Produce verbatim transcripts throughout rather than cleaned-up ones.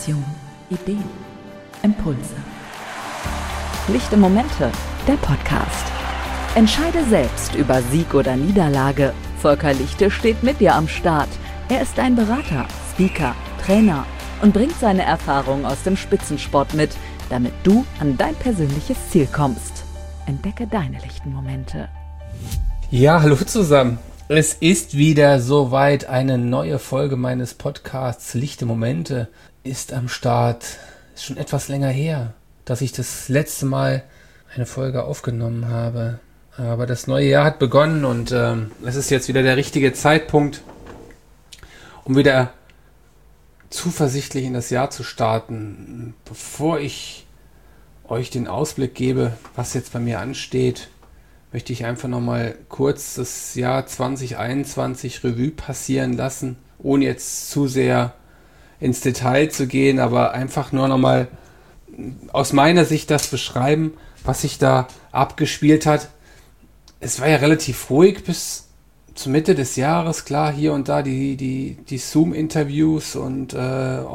Inspiration, Ideen, Impulse. Lichte Momente, der Podcast. Entscheide selbst über Sieg oder Niederlage. Volker Lichte steht mit dir am Start. Er ist ein Berater, Speaker, Trainer und bringt seine Erfahrungen aus dem Spitzensport mit, damit du an dein persönliches Ziel kommst. Entdecke deine lichten Momente. Ja, hallo zusammen. Es ist wieder soweit. Eine neue Folge meines Podcasts Lichte Momente ist am Start. Ist schon etwas länger her, dass ich das letzte Mal eine Folge aufgenommen habe. Aber das neue Jahr hat begonnen und ähm, es ist jetzt wieder der richtige Zeitpunkt, um wieder zuversichtlich in das Jahr zu starten. Bevor ich euch den Ausblick gebe, was jetzt bei mir ansteht, möchte ich einfach nochmal kurz das Jahr zwanzig einundzwanzig Revue passieren lassen, ohne jetzt zu sehr ins Detail zu gehen, aber einfach nur nochmal aus meiner Sicht das beschreiben, was sich da abgespielt hat. Es war ja relativ ruhig bis zur Mitte des Jahres, klar, hier und da die, die, die Zoom-Interviews und äh,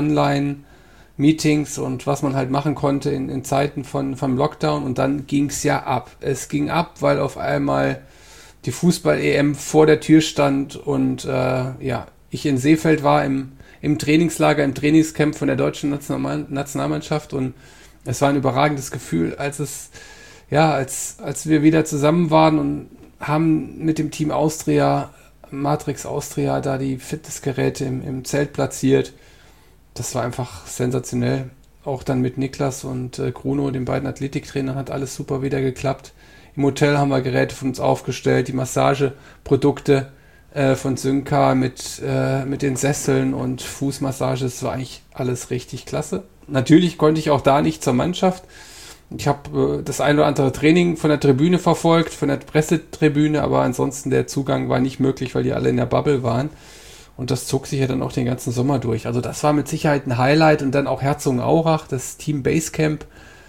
Online-Meetings und was man halt machen konnte in, in Zeiten von, vom Lockdown, und dann ging es ja ab. Es ging ab, weil auf einmal die Fußball-E M vor der Tür stand und äh, ja, ich in Seefeld war im, im Trainingslager, im Trainingscamp von der deutschen National- Nationalmannschaft, und es war ein überragendes Gefühl, als es ja, als, als wir wieder zusammen waren und haben mit dem Team Austria, Matrix Austria, da die Fitnessgeräte im, im Zelt platziert. Das war einfach sensationell. Auch dann mit Niklas und äh, Bruno, den beiden Athletiktrainern, hat alles super wieder geklappt. Im Hotel haben wir Geräte von uns aufgestellt, die Massageprodukte äh, von Synca mit, äh, mit den Sesseln und Fußmassage. Das war eigentlich alles richtig klasse. Natürlich konnte ich auch da nicht zur Mannschaft. Ich habe äh, das ein oder andere Training von der Tribüne verfolgt, von der Pressetribüne, aber ansonsten der Zugang war nicht möglich, weil die alle in der Bubble waren. Und das zog sich ja dann auch den ganzen Sommer durch. Also das war mit Sicherheit ein Highlight. Und dann auch Herzogenaurach, das Team Basecamp,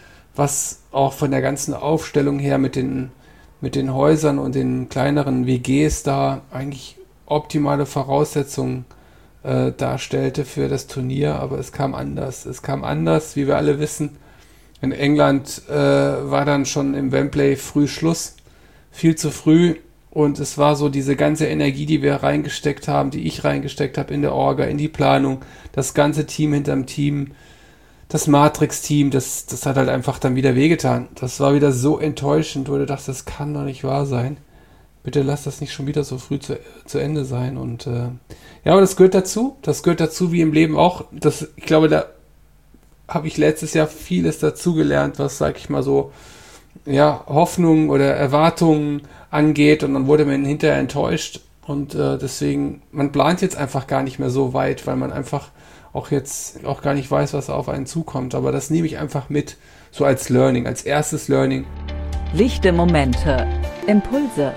was auch von der ganzen Aufstellung her mit den, mit den Häusern und den kleineren W Gs da eigentlich optimale Voraussetzungen äh, darstellte für das Turnier. Aber es kam anders. Es kam anders, wie wir alle wissen. In England äh, war dann schon im Wembley früh Schluss, viel zu früh, und es war so diese ganze Energie, die wir reingesteckt haben, die ich reingesteckt habe in der Orga, in die Planung, das ganze Team hinterm Team, das Matrix-Team, das, das hat halt einfach dann wieder wehgetan. Das war wieder so enttäuschend, wo du dachtest, das kann doch nicht wahr sein. Bitte lass das nicht schon wieder so früh zu, zu Ende sein. Und äh, ja, aber das gehört dazu, das gehört dazu wie im Leben auch. Das, ich glaube, da habe ich letztes Jahr vieles dazugelernt, was, sag ich mal so, ja, Hoffnungen oder Erwartungen angeht, und dann wurde man hinterher enttäuscht, und äh, deswegen, man plant jetzt einfach gar nicht mehr so weit, weil man einfach auch jetzt auch gar nicht weiß, was auf einen zukommt, aber das nehme ich einfach mit, so als Learning, als erstes Learning. Lichte Momente, Impulse.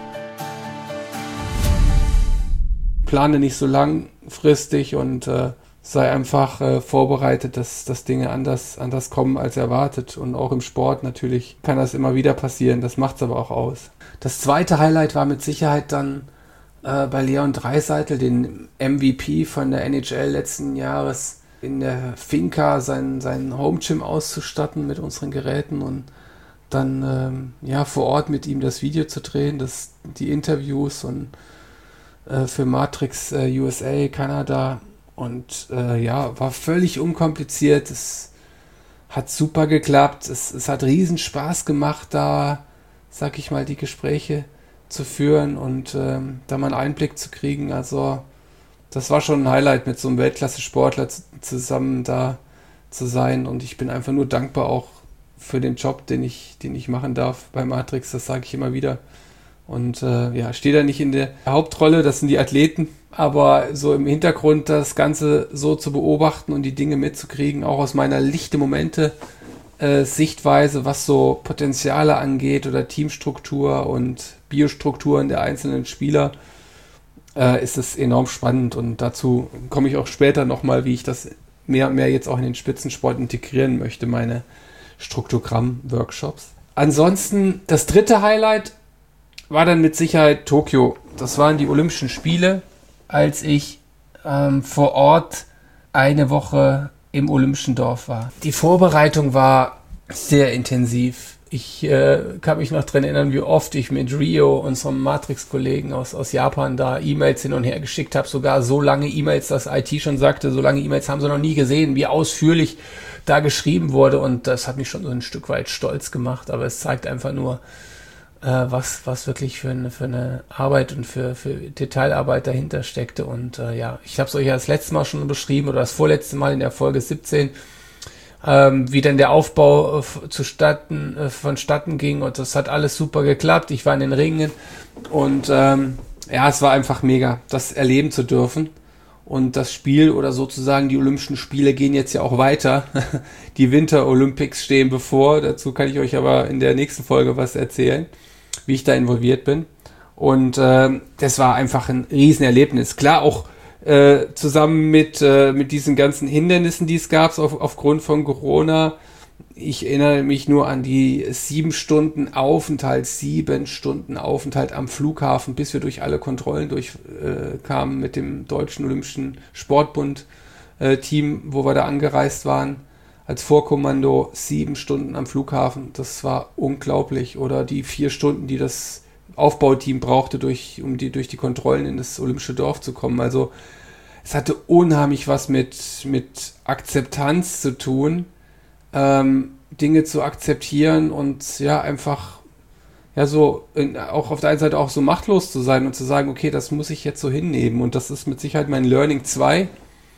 Plane nicht so langfristig und äh, sei einfach äh, vorbereitet, dass, dass Dinge anders, anders kommen als erwartet. Und auch im Sport natürlich kann das immer wieder passieren. Das macht es aber auch aus. Das zweite Highlight war mit Sicherheit dann äh, bei Leon Draisaitl, den M V P von der N H L letzten Jahres, in der Finca sein, sein Home Gym auszustatten mit unseren Geräten und dann ähm, ja, vor Ort mit ihm das Video zu drehen, das, die Interviews und äh, für Matrix äh, U S A, Kanada. Und äh, ja, war völlig unkompliziert. Es hat super geklappt. Es, es hat riesen Spaß gemacht, da, sag ich mal, die Gespräche zu führen und ähm, da mal einen Einblick zu kriegen. Also das war schon ein Highlight, mit so einem Weltklasse-Sportler z- zusammen da zu sein. Und ich bin einfach nur dankbar auch für den Job, den ich, den ich machen darf bei Matrix. Das sage ich immer wieder. Und äh, ja, stehe da nicht in der Hauptrolle, das sind die Athleten. Aber so im Hintergrund das Ganze so zu beobachten und die Dinge mitzukriegen, auch aus meiner lichte Momente äh, Sichtweise, was so Potenziale angeht oder Teamstruktur und Biostrukturen der einzelnen Spieler, äh, ist es enorm spannend. Und dazu komme ich auch später nochmal, wie ich das mehr und mehr jetzt auch in den Spitzensport integrieren möchte, meine Struktogramm-Workshops. Ansonsten das dritte Highlight war dann mit Sicherheit Tokio. Das waren die Olympischen Spiele, als ich ähm, vor Ort eine Woche im Olympischen Dorf war. Die Vorbereitung war sehr intensiv. Ich äh, kann mich noch daran erinnern, wie oft ich mit Rio, unserem Matrix-Kollegen aus, aus Japan, da E-Mails hin und her geschickt habe. Sogar so lange E-Mails, dass I T schon sagte, so lange E-Mails haben sie noch nie gesehen, wie ausführlich da geschrieben wurde. Und das hat mich schon so ein Stück weit stolz gemacht. Aber es zeigt einfach nur, äh, was, was wirklich für eine, für eine Arbeit und für, für Detailarbeit dahinter steckte. Und äh, ja, ich habe es euch ja das letzte Mal schon beschrieben oder das vorletzte Mal in der Folge siebzehn, Ähm, wie denn der Aufbau äh, zustatten, äh, vonstatten ging, und das hat alles super geklappt. Ich war in den Ringen und ähm, ja, es war einfach mega, das erleben zu dürfen. Und das Spiel oder sozusagen die Olympischen Spiele gehen jetzt ja auch weiter. Die Winter Olympics stehen bevor, dazu kann ich euch aber in der nächsten Folge was erzählen, wie ich da involviert bin. Und ähm, das war einfach ein Riesenerlebnis. Klar, auch Äh, zusammen mit, äh, mit diesen ganzen Hindernissen, die es gab auf, aufgrund von Corona. Ich erinnere mich nur an die sieben Stunden Aufenthalt, sieben Stunden Aufenthalt am Flughafen, bis wir durch alle Kontrollen durchkamen äh, mit dem Deutschen Olympischen Sportbund äh, Team, wo wir da angereist waren, als Vorkommando. Sieben Stunden am Flughafen, das war unglaublich. Oder die vier Stunden, die das Aufbauteam brauchte, durch, um die, durch die Kontrollen in das Olympische Dorf zu kommen. Also es hatte unheimlich was mit, mit Akzeptanz zu tun, ähm, Dinge zu akzeptieren und ja, einfach ja so in, auch auf der einen Seite auch so machtlos zu sein und zu sagen, okay, das muss ich jetzt so hinnehmen. Und das ist mit Sicherheit mein Learning zwei.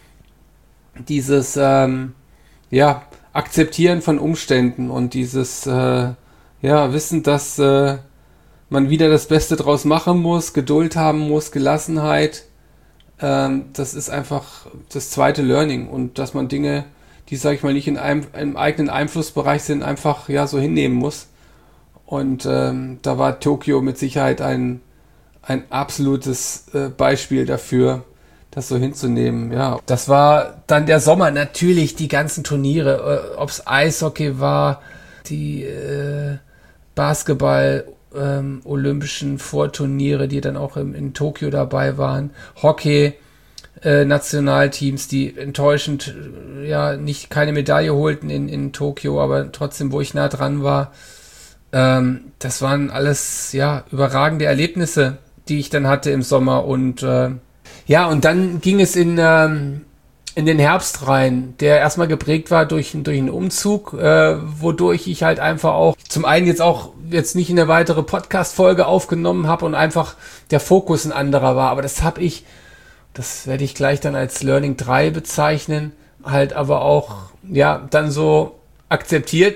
Dieses ähm, ja, Akzeptieren von Umständen und dieses äh, ja, Wissen, dass äh, man wieder das Beste draus machen muss, Geduld haben muss, Gelassenheit. Ähm, das ist einfach das zweite Learning. Und dass man Dinge, die, sage ich mal, nicht in einem, einem eigenen Einflussbereich sind, einfach ja so hinnehmen muss. Und ähm, da war Tokio mit Sicherheit ein, ein absolutes äh, Beispiel dafür, das so hinzunehmen. Ja, das war dann der Sommer. Natürlich die ganzen Turniere, äh, ob es Eishockey war, die äh, Basketball, Ähm, olympischen Vorturniere, die dann auch im, in Tokio dabei waren, Hockey, äh, Nationalteams, die enttäuschend äh, ja nicht keine Medaille holten in, in Tokio, aber trotzdem, wo ich nah dran war, ähm, das waren alles ja überragende Erlebnisse, die ich dann hatte im Sommer. Und äh, ja, und dann ging es in ähm, in den Herbst rein, der erstmal geprägt war durch, durch einen Umzug, äh, wodurch ich halt einfach auch zum einen jetzt auch jetzt nicht eine weitere Podcast-Folge aufgenommen habe und einfach der Fokus ein anderer war. Aber das habe ich, das werde ich gleich dann als Learning drei bezeichnen, halt aber auch, ja, dann so akzeptiert,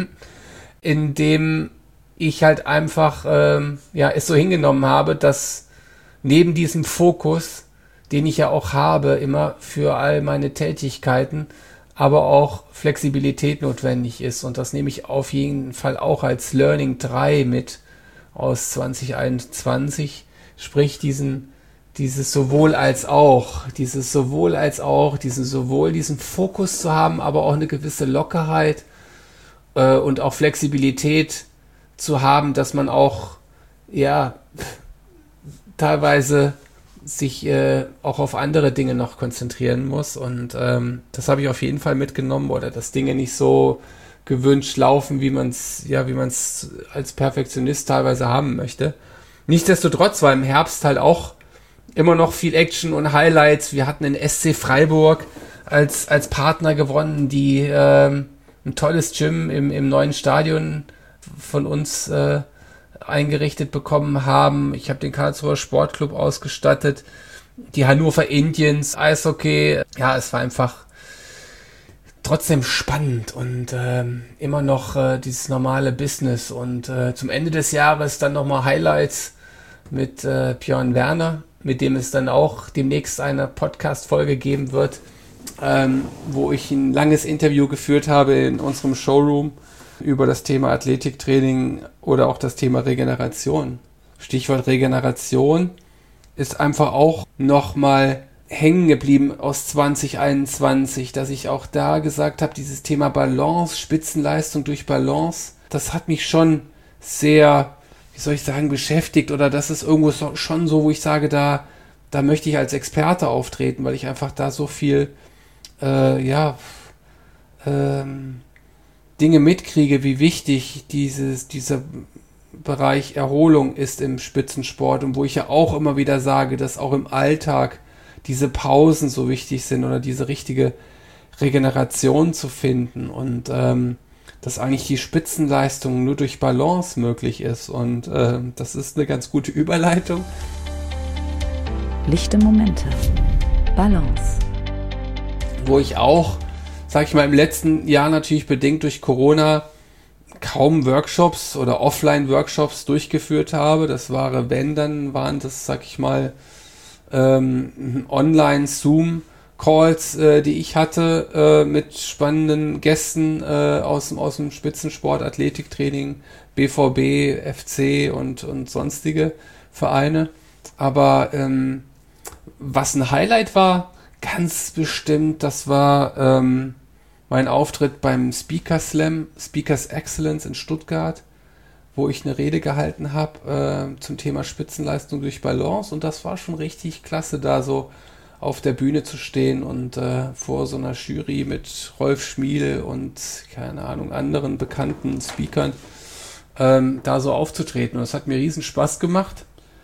indem ich halt einfach, ähm, ja, es so hingenommen habe, dass neben diesem Fokus, den ich ja auch habe, immer für all meine Tätigkeiten, aber auch Flexibilität notwendig ist. Und das nehme ich auf jeden Fall auch als Learning drei mit aus zwanzig einundzwanzig. Sprich, diesen, dieses sowohl als auch, dieses sowohl als auch, diesen sowohl diesen Fokus zu haben, aber auch eine gewisse Lockerheit äh, und auch Flexibilität zu haben, dass man auch, ja, teilweise sich äh, auch auf andere Dinge noch konzentrieren muss. Und ähm, das habe ich auf jeden Fall mitgenommen, oder dass Dinge nicht so gewünscht laufen, wie man es ja, wie man es als Perfektionist teilweise haben möchte. Nichtsdestotrotz war im Herbst halt auch immer noch viel Action und Highlights. Wir hatten den S C Freiburg als als Partner gewonnen, die ähm, ein tolles Gym im, im neuen Stadion von uns äh, eingerichtet bekommen haben. Ich habe den Karlsruher Sportclub ausgestattet, die Hannover Indians, Eishockey. Ja, es war einfach trotzdem spannend und ähm, immer noch äh, dieses normale Business. Und äh, zum Ende des Jahres dann nochmal Highlights mit äh, Björn Werner, mit dem es dann auch demnächst eine Podcast-Folge geben wird, ähm, wo ich ein langes Interview geführt habe in unserem Showroom über das Thema Athletiktraining oder auch das Thema Regeneration. Stichwort Regeneration ist einfach auch nochmal hängen geblieben aus zwanzig einundzwanzig, dass ich auch da gesagt habe, dieses Thema Balance, Spitzenleistung durch Balance, das hat mich schon sehr, wie soll ich sagen, beschäftigt, oder das ist irgendwo so, schon so, wo ich sage, da, da möchte ich als Experte auftreten, weil ich einfach da so viel, äh, ja, ähm, Dinge mitkriege, wie wichtig dieses, dieser Bereich Erholung ist im Spitzensport und wo ich ja auch immer wieder sage, dass auch im Alltag diese Pausen so wichtig sind oder diese richtige Regeneration zu finden und ähm, dass eigentlich die Spitzenleistung nur durch Balance möglich ist und äh, das ist eine ganz gute Überleitung. Lichte Momente. Balance. Wo ich auch, sag ich mal, im letzten Jahr natürlich bedingt durch Corona kaum Workshops oder Offline-Workshops durchgeführt habe. Das war, wenn, dann waren das, sag ich mal, ähm, Online-Zoom-Calls, äh, die ich hatte äh, mit spannenden Gästen äh, aus, dem, aus dem Spitzensport, Athletiktraining, B V B, F C und, und sonstige Vereine. Aber ähm, was ein Highlight war, ganz bestimmt, das war ähm, mein Auftritt beim Speaker Slam, Speakers Excellence in Stuttgart, wo ich eine Rede gehalten habe äh, zum Thema Spitzenleistung durch Balance und das war schon richtig klasse, da so auf der Bühne zu stehen und äh, vor so einer Jury mit Rolf Schmiel und, keine Ahnung, anderen bekannten Speakern ähm, da so aufzutreten und das hat mir riesen Spaß gemacht.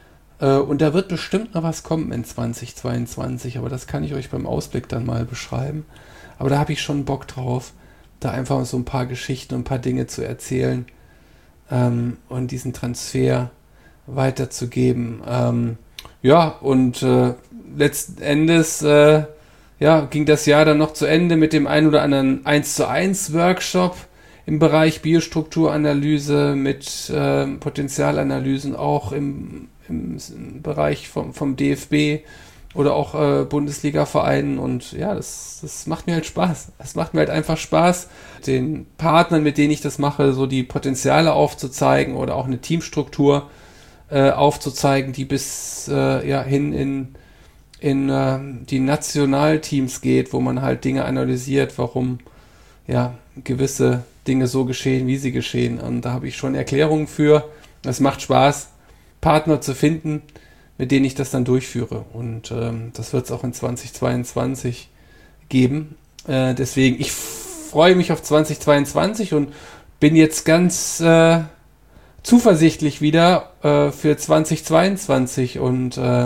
Und da wird bestimmt noch was kommen in zwanzig zweiundzwanzig, aber das kann ich euch beim Ausblick dann mal beschreiben. Aber da habe ich schon Bock drauf, da einfach so ein paar Geschichten und ein paar Dinge zu erzählen ähm, und diesen Transfer weiterzugeben. Ähm, ja, und äh, letzten Endes äh, ja, ging das Jahr dann noch zu Ende mit dem ein oder anderen eins zu eins Workshop im Bereich Biostrukturanalyse mit äh, Potenzialanalysen auch im im Bereich vom, vom D F B oder auch äh, Bundesliga-Vereinen und ja, das, das macht mir halt Spaß. Es macht mir halt einfach Spaß, den Partnern, mit denen ich das mache, so die Potenziale aufzuzeigen oder auch eine Teamstruktur äh, aufzuzeigen, die bis äh, ja, hin in, in äh, die Nationalteams geht, wo man halt Dinge analysiert, warum ja gewisse Dinge so geschehen, wie sie geschehen. Und da habe ich schon Erklärungen für. Es macht Spaß, Partner zu finden, mit denen ich das dann durchführe. Und ähm, das wird es auch in zwanzig zweiundzwanzig geben. Äh, deswegen, ich freue mich auf zwanzig zweiundzwanzig und bin jetzt ganz äh, zuversichtlich wieder äh, für zwanzig zweiundzwanzig. Und äh,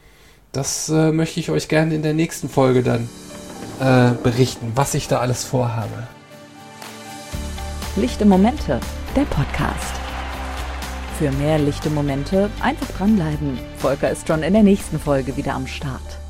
das äh, möchte ich euch gerne in der nächsten Folge dann äh, berichten, was ich da alles vorhabe. Lichte Momente, der Podcast. Für mehr lichte Momente einfach dranbleiben. Volker ist schon in der nächsten Folge wieder am Start.